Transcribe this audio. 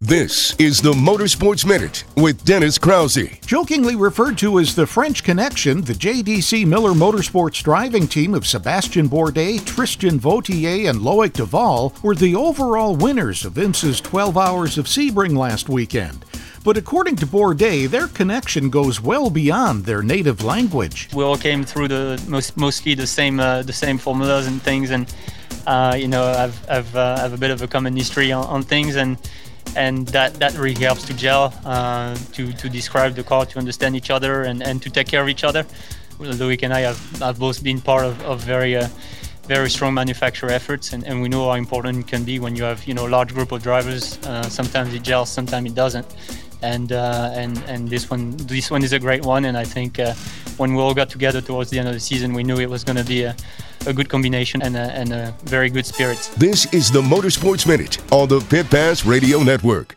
This is the Motorsports Minute with Dennis Krause. Jokingly referred to as the French Connection, the JDC Miller Motorsports driving team of Sébastien Bourdais, Tristan Vautier, and Loic Duval were the overall winners of IMSA's 12 Hours of Sebring last weekend. But according to Bourdais, their connection goes well beyond their native language. We all came through mostly the same formulas and things, and have a bit of a common history on things, and that really helps to gel, to describe the car, to understand each other, and to take care of each other. Loic and I have both been part of very strong manufacturer efforts, and we know how important it can be when you have a large group of drivers. Sometimes it gels, sometimes it doesn't, and this one is a great one. And I think when we all got together towards the end of the season, we knew it was going to be a good combination and a very good spirit. This is the Motorsports Minute on the Pit Pass Radio Network.